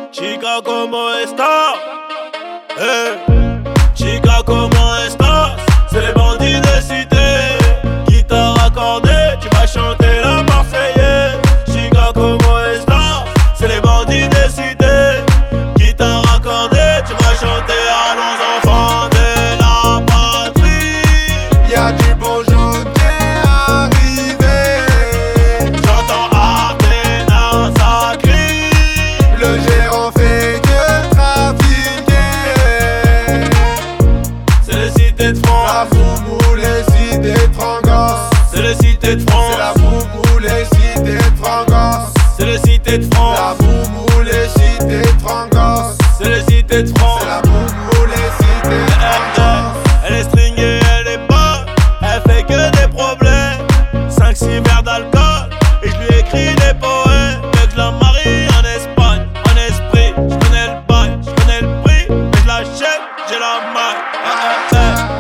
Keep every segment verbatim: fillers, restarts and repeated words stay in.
Chica, ¿cómo estás? Hey. Chica, ¿cómo estás? C'est les bandits de cité. Guitare accordée, tu vas chanter la Marseillaise. Chica, ¿cómo estás? C'est les bandits de cité. Guitare accordée, tu vas chanter à nos enfants de la patrie. Y'a du bon jour qui est arrivé. J'entends Athéna, ça crie. Le gérant fait que trafiquer. C'est les cités de France. La boubou, les cités de Frangos. C'est les cités de France. C'est la boubou, les cités de Frangos. C'est les cités de France. La boubou, les cités de Frangos. C'est les cités de France. C'est la boubou, les cités de Frangos. Elle est stringée, elle est bonne. Elle fait que des problèmes. cinq six verres d'alcool. Et je lui écris des poèmes. Mais que je la marie en Espagne. En esprit, je connais le bail, je connais le prix. Mais je l'achète, j'ai la maille. Eh, eh, eh.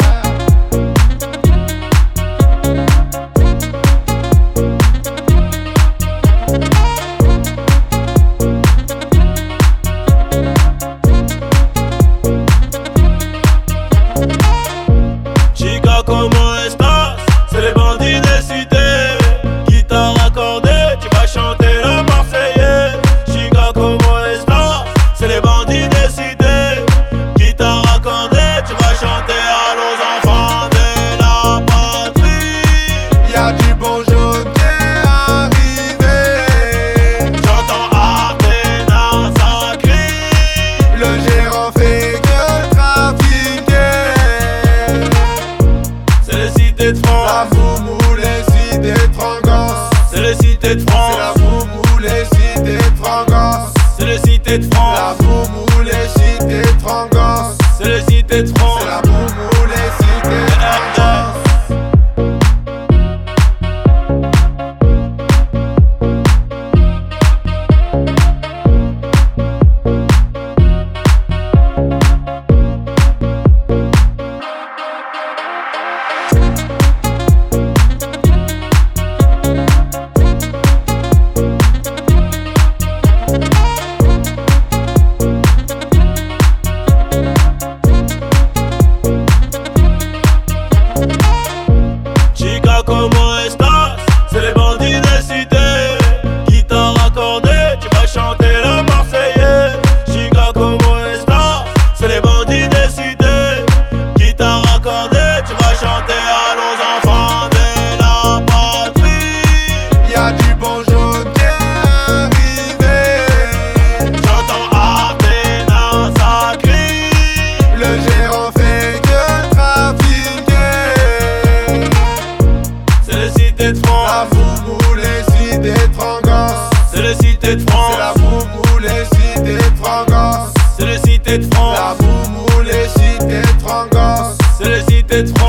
Chica, ¿cómo estás? C'est les bandits de cité. Guitare accordée, tu vas chanter la Marseillaise. Chica, ¿cómo estás? C'est les bandits de cité. Guitare accordée, tu vas chanter à nos enfants de la patrie. Y'a du bon jour qui est arrivé. J'entends Athéna, ça crie. Le gérant fait que trafiquer. C'est les cités de France. La boubou, les cités de Frangos. C'est les cités de C'est France. la boubou, les cités de Frangos. C'est les cités de France. La boubou, les cités de Frangos. C'est les cités de France. C'est la boubou, les cités de Frangos. Chica, ¿cómo estás? C'est les bandits de cité. Guitare accordée, tu vas chanter la Marseillaise. Chica, ¿cómo estás? C'est les bandits de cité. Guitare accordée, tu vas chanter à nos enfants de la patrie. Y'a du bon jour qui est arrivé. J'entends Athéna, ça crie. Le gérant fait que trafiquer. C'est les cités de France. La boubou, les cités de Frangos. C'est les cités de France. C'est la boubou, les cités de Frangos. C'est les cités de France. La boubou, les cités de Frangos. C'est les cités de France.